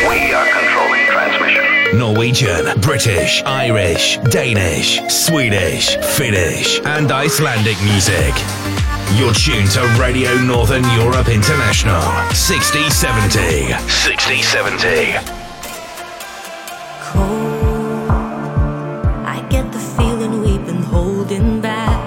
We are controlling transmission. Norwegian, British, Irish, Danish, Swedish, Finnish, and Icelandic music. You're tuned to Radio Northern Europe International. 6070. 6070. Cold. I get the feeling we've been holding back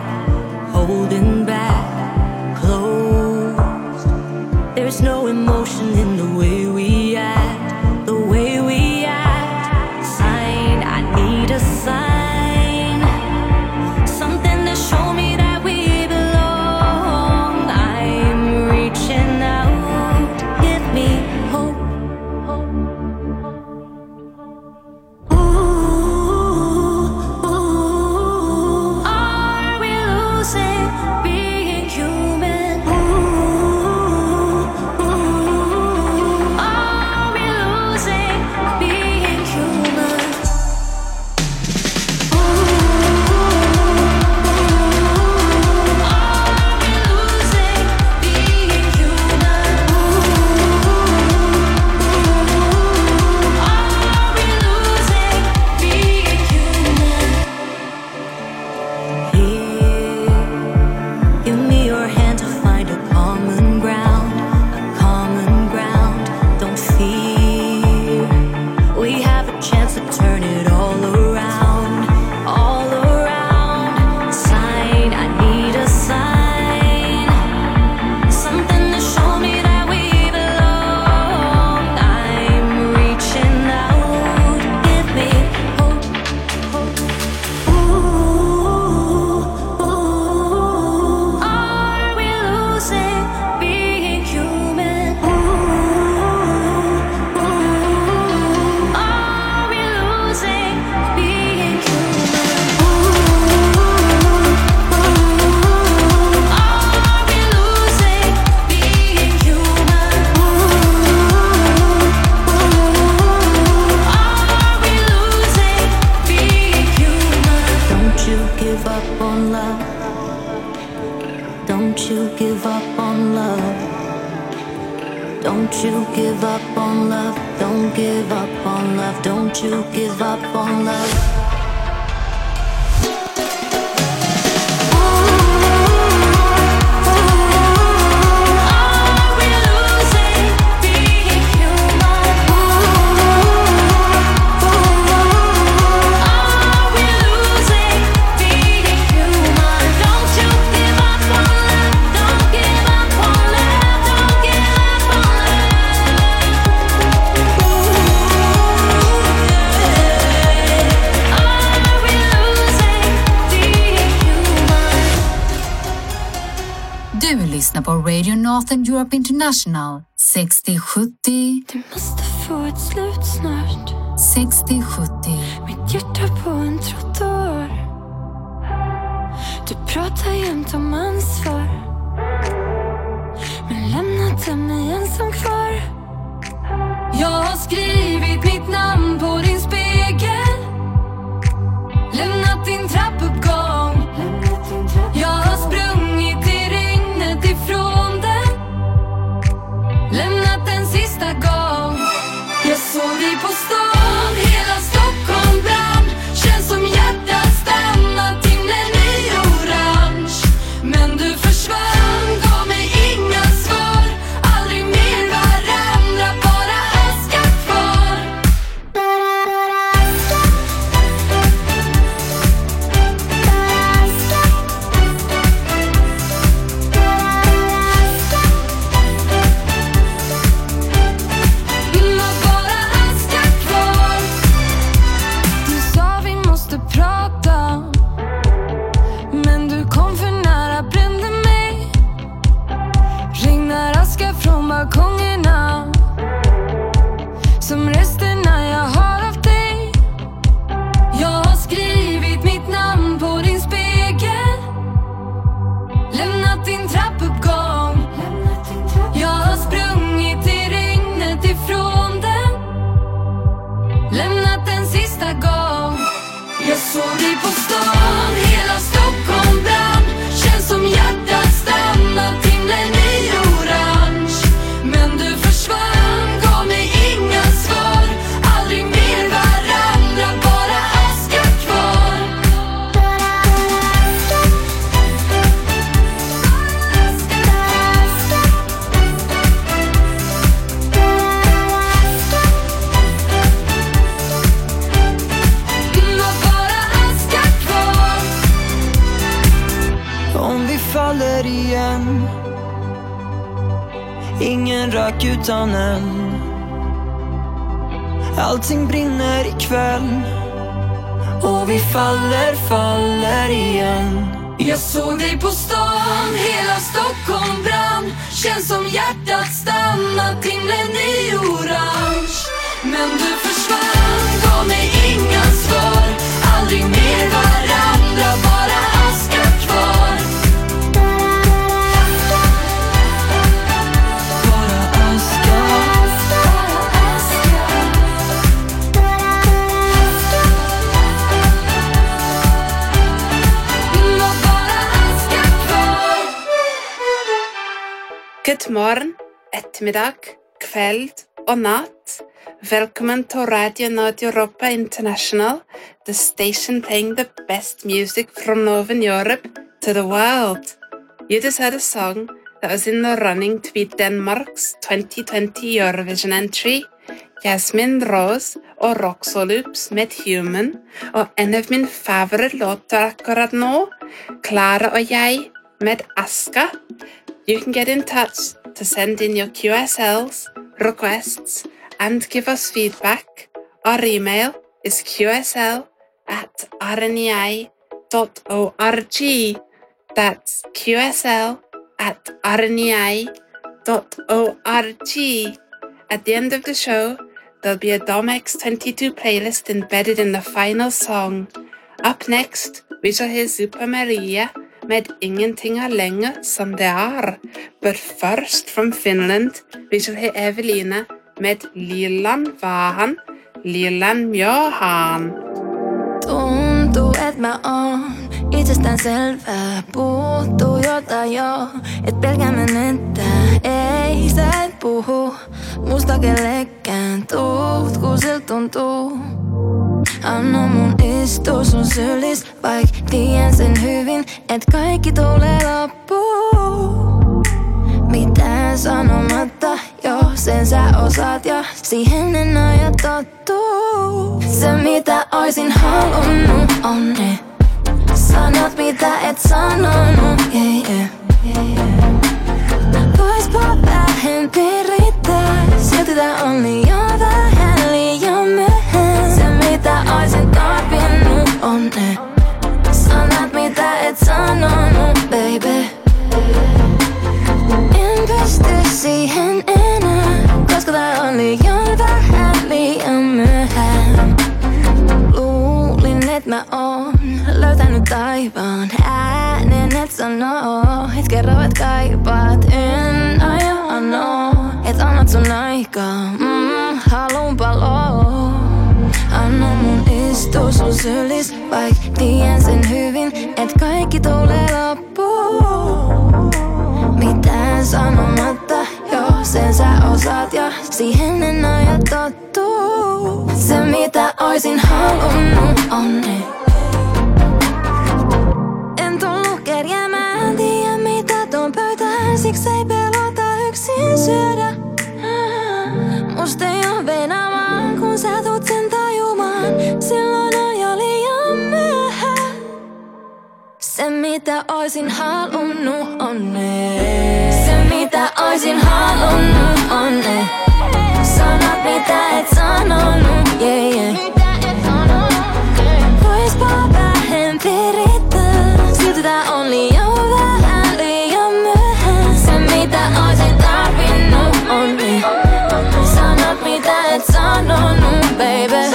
close. There's no emotion in the way we act, the way we act. Sign, I need a sign, something to show me that we belong. I'm reaching out, give me hope. Are we losing being human? Are we losing being human? Are we losing being human? Are we losing being human? Here, give me your hand to find a common ground, Don't fear, we have a chance to turn it all around, Sign, I need a sign, something to show me that we belong. I'm reaching out, give me hope. Are we losing being human? Are we losing being human? Are we losing being human? Are we losing being human? Don't you give up on love. Don't you give up on love. Don't you give up on love. Don't give up on love. Don't you give up on love. Are we losing being human? Are we losing being human? Don't you give up on love. Don't give up on love. Don't give up on love. Are we losing being human? Du lyssnar på Radio Northern Europe International 6070 Det måste få ett slut snart. 6070. Mitt hjärta på en trottoar. Du pratar jämt om ansvar, men lämnade mig ensam kvar. Jag har skrivit mitt namn på din spegel, lämnat din trappuppgång. Jag har sprungit i regnet ifrån den, lämnat den sista gång. Jag såg dig på stan, hela Stockholm brann. Känns som hjärtat stannat, himlen i orange. Men du försvann, gav mig inga svar. Aldrig mer varandra, bara aska kvar. Bara aska kvar. Du sa vi måste prata, men du kom för nära, brände mig. Regnar aska från balkongerna, som resterna jag har av dig. Jag har skrivit mitt namn på din spegel, lämnat din trappuppgång. Jag har sprungit i regnet ifrån den, lämnat den sista gång. Jag såg dig på stan, hela Stockholm brann. Känns som hjärtat stannat, himlen i orange. Men du försvann, gav mig inga svar. ingen rök utan eld. Allting brinner ikväll och vi faller igen. Jag såg dig på stan, hela Stockholm brann. Känns som hjärtat stannat, himlen i orange. Men du försvann, gav mig inga svar. Aldrig mer varandra, bara aska kvar. Bara aska. God morgen, ettermiddag, kveld og natt. Velkommen til Radio North Europa International, the station playing the best music from Northern Europe to the world. You just heard a song that was in the running to be Denmark's 2020 Eurovision entry. Jasmine Rose og Roxoloops med Human, og en av mine favorittlåter akkurat nå, Clara og jeg med Aska. You can get in touch to send in your QSLs, requests, and give us feedback. Our email is qsl@rnei.org. That's qsl@rnei.org. At the end of the show, there'll be a DOMX22 playlist embedded in the final song. Up next, we shall hear Super Maria med Ingenting er lenger som det er. But first, from Finland, we shall hear Evelina med Lilan Vahan, Lilan Mjöhan. Tuntuu, et mä oon itsestään selvää. Puuttuu jotain jo, et pelkään menettää. Ei sä et puhu musta kellekään. Tuut kun silt tuntuu. Anna mun istua sun sylis, vaik tien sen hyvin, et kaikki tulee loppuun. Mitään sanomatta, jo sen sä osaat ja siihen en aio tottuu. Se mitä oisin halunnut on ne sanat mitä et sanonut, Voispa vähän pirittää, silti tää on liian vähän liian myöhään. Se mitä oisin tarvinnut on ne sanat mitä et sanonut, baby. En pysty siihen enää, koska tää on liian vähän liian myöhään. Luulin et mä oon löytänyt taivaan, äänen et sanoo, et kerro et kaipaat. En aio anoo, et annat sun aikaa, haluun paloo. Anna mun istua sun sylis, vaik tien sen hyvin, et kaikki tulee loppuun. Mitään sanomatta, jo sen sä osaat ja siihen en aio tottuu. Se mitä oisin halunnut on ne. En tullut kerjäämään, tiedä mitä tuon pöytään, siksi ei pelota yksin syödä. Musta ei oo venämään, kun sä tuut sen tajumaan, silloin on jo liian myöhään. Se mitä oisin halunnut on ne. Se mitä oisin halunnut on ne. Sanat mitä et sanonut, Voispa vähän pirittää, silti tää on liian vähän liian myöhään. Se mitä oisin tarvinnut on ne. Sanat mitä et sanonut, baby.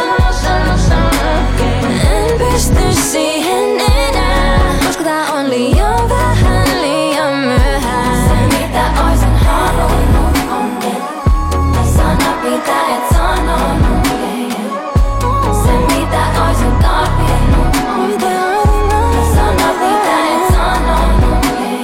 En pysty siihen enää, koska tää on liian vähän liian myöhään. Se mitä oisin halunnut on ne. Sanat mitä et sanonut, Se mitä oisin tarvinnut on ne. Sanat mitä et sanonut,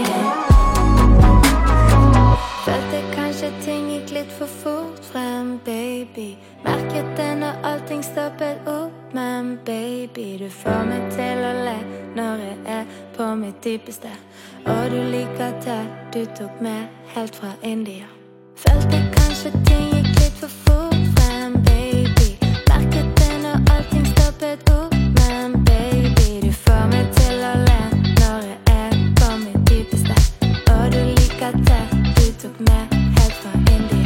Følte kanskje ting gikk litt for fort frem, baby. Merket når allting stoppet opp, men baby, du får meg til å le når jeg er på mitt dypeste. Og du liker det du tok med helt fra India. Følte kanskje ting gikk litt for fort frem, baby. Merket når allting stoppet opp, men baby, du får meg til å le når jeg er på mitt dypeste. Og du liker det du tok med helt fra India.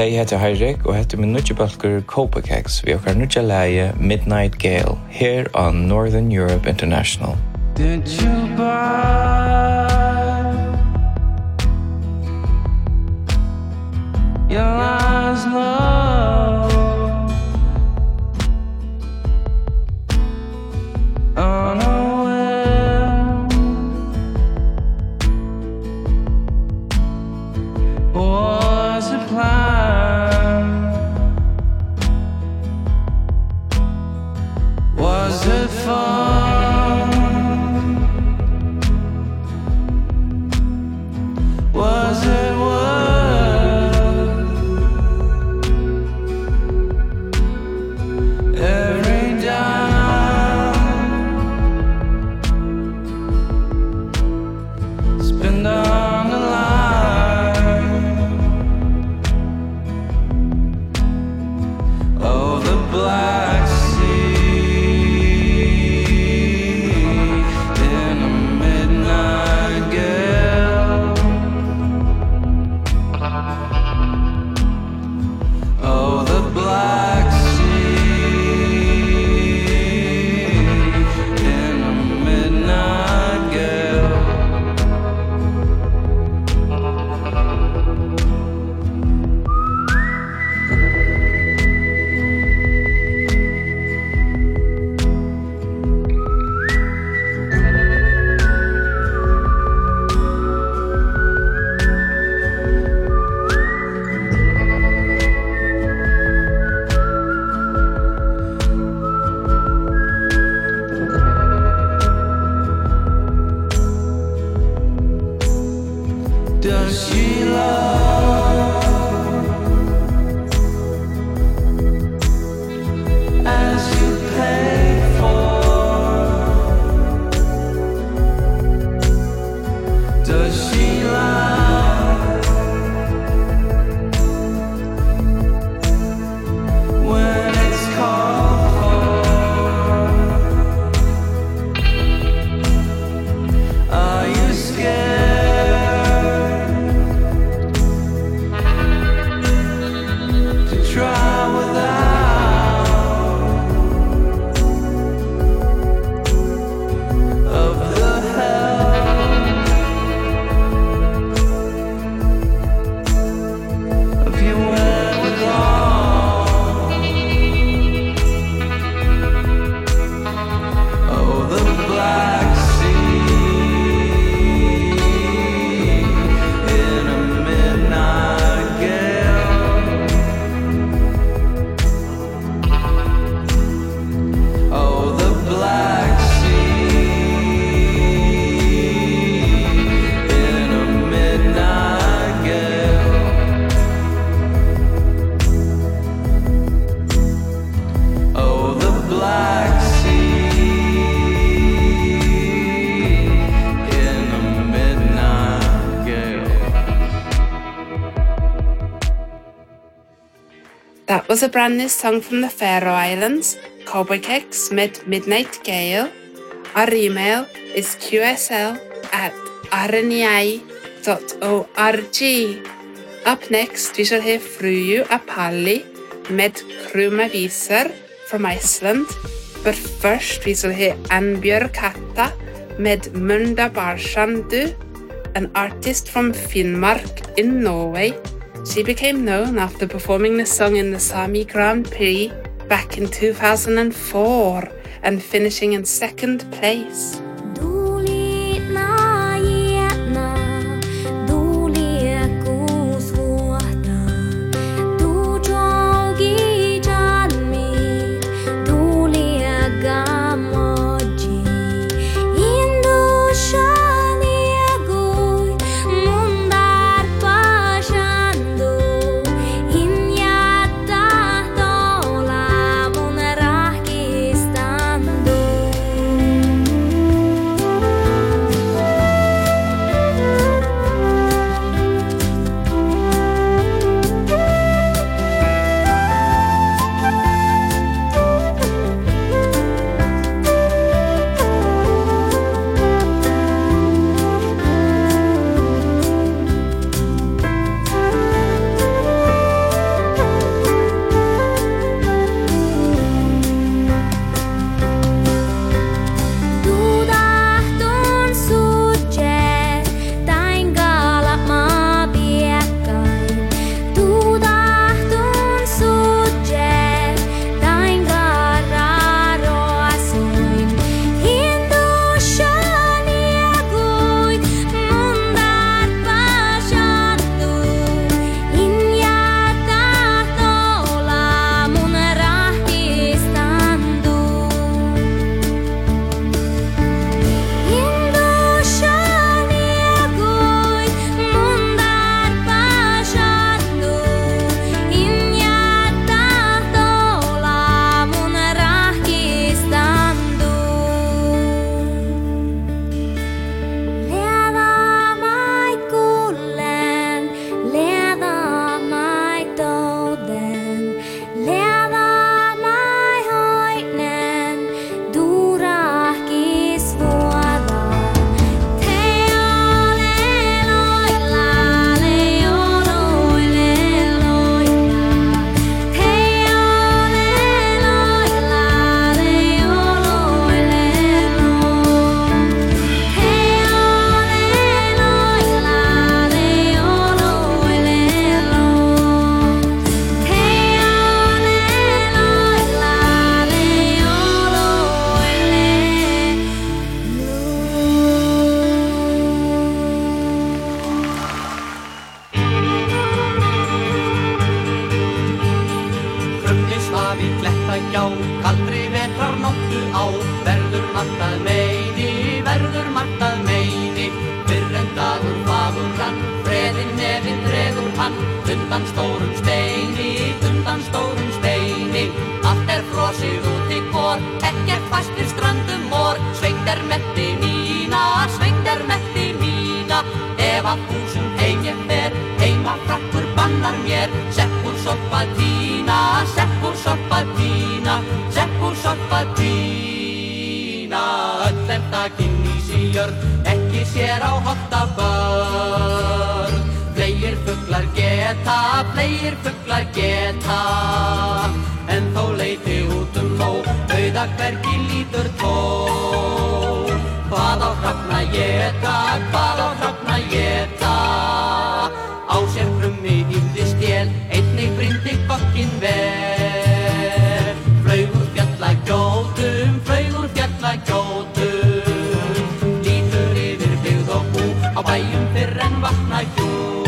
Hei, heter Heirik, og heter min nutjebalker Copacex. Vi har nutje leie Midnight Gale, here on Northern Europe International. Did you buy your eyes low unaware? Was it planned? Was it fun? Was it worth every dime spent on the line of the Black does she love as you pay for? Does she lie when it's called for? Are you scared to try without of the hell of you went along? Oh, the Black in a midnight gale. Oh, the Black in a midnight gale. Oh, the Black in a midnight gale. That was a brand new song from the Faroe Islands, Copacex with Midnight Gale. Our email is qsl@rni.org. Up next, we shall hear Fruju Apalli med Krumavisar from Iceland. But first, we shall hear Annbjørg Katta med Munda Barshandu, an artist from Finnmark in Norway. She became known after performing the song in the Sami Grand Prix back in 2004 and finishing in second place. hann undan stórum steini, undan stórum steini. Allt frosið út í vor, ekkert fæst við ströndum vor. Sveit metti mína, sveit metti mína. Ef að húsum heim fer, heima frakkur bannar mér. Seppur sorpa tína, seppur sorpa tína, seppur sorpa tína. Öll daginn í síjörn, ekki sér á hotta börn. Fleir fuglar geta, en þó leiti út nóg, auða hvergi lítur tóm. Hvað á hrafna éta, hvað á hrafna éta. Á sér krummi hýmdi stél, einnig brýndi kokkin vel. Flaug úr fjallagjótum, flaug úr fjallagjótum. Lítur yfir byggð og bú, á bæjum fyrr en vatna hjú.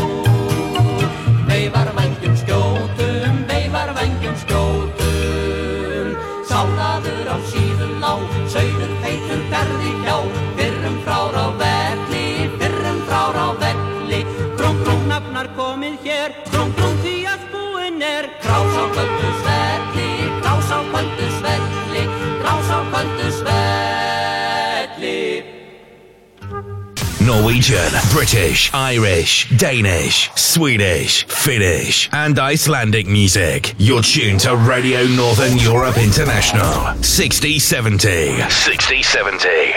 Veifar vængjum skjótum, veifar vængjum skjótum. Sálaður á síðum lá, sauður feitur garði hjá. Fyrrum frár á velli, fyrrum frár á velli. Króng, króng, nafnar komið hér, króng, króng, því að búinn Krás á köldu svelli, krás á köldu svelli, krás á köldu svelli. Norwegian, British, Irish, Danish, Swedish, Finnish, and Icelandic music. You're tuned to Radio Northern Europe International. 6070. 6070.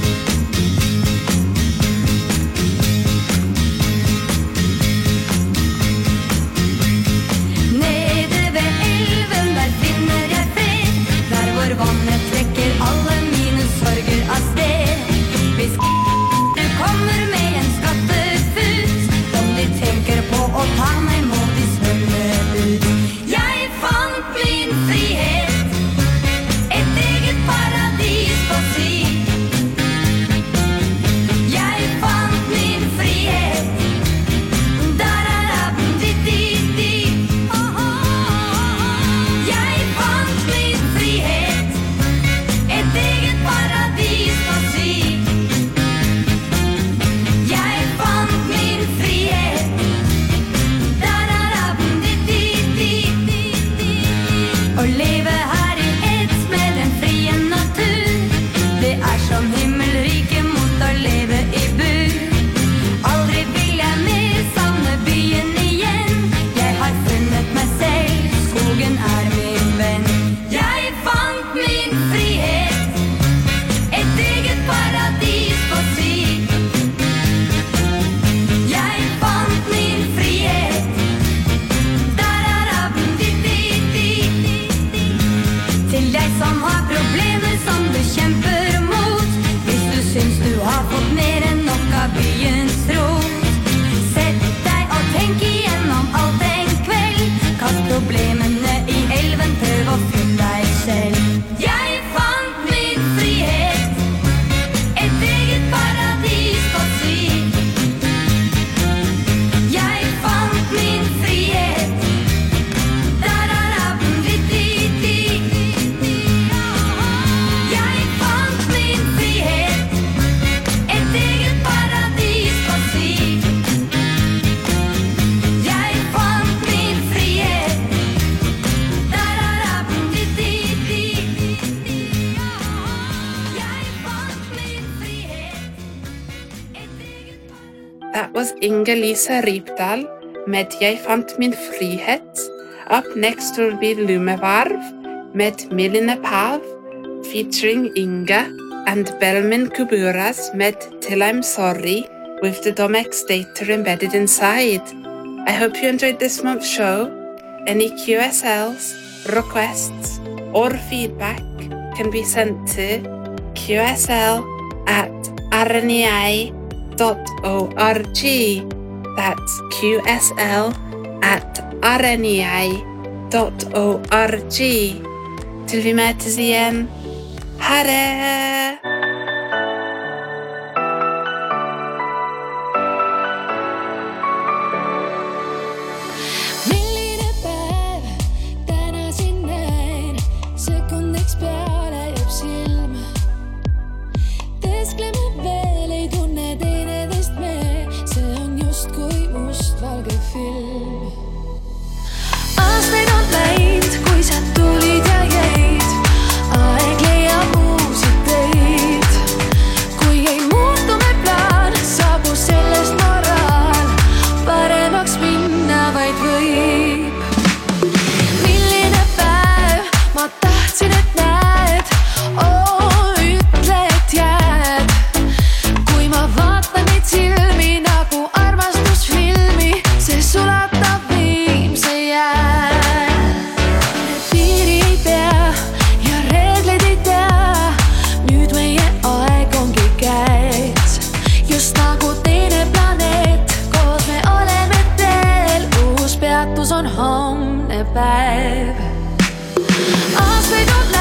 Vannet trekker alle mine sorger av sted. Hvis du kommer med en skattefut, om de tenker på å ta meg, må de svømme ut. Jeg fant min frihet, et eget paradis på si. Jeg fant min frihet, da-da-da-di-di-di. Jeg fant min frihet, et eget paradis på si. Jeg fant min frihet, da-da-da-di-di-di. Å leve her i ett med den frie natur, det som himmelrike mot å leve i bur. Aldri vil jeg mer savne byen igjen. Jeg har funnet meg selv, skogen min venn. Jeg fant min frihet, et eget paradis på si. Jeg fant min frihet, da-da-da-di-di-di. Til deg som har problemer som du kjemper mot, hvis du syns du har fått mer enn nok av byens rot. Sett deg og tenk igjennom alt en kveld. Kast problemene i elven, prøv å finne deg selv. Jeg fant min frihet, et eget paradis på si. Jeg fant min frihet, da-da-da-di-di-di. Jeg fant min frihet, et eget paradis på si. Jeg fant min frihet, da-da-da-di-di-di. Jeg fant min frihet, et eget paradis. That was Inger-Lise Rypdal med Jeg fant min frihet. Up next will be Lumevarv med Milline Pav featuring Inga, and Belmin Kuburas med Till I'm Sorry with the Domex data embedded inside. I hope you enjoyed this month's show. Any QSLs, requests, or feedback can be sent to qsl@rnei.org. That's qsl@rnei.org. Till vi møtes igjen. Ha det! Milline päev täna siin näen, sekundiks peale jääb silma. Teeskleme veel, ei tunne teineteist me, see on justkui mustvalge film. sulata viimse jää. Need piiri pea ja reegleid ei tea. Nüüd meie aeg ongi käes. Just nagu teine planeet. Koos me oleme teel. Uus peatus on homne päev. Aastaid on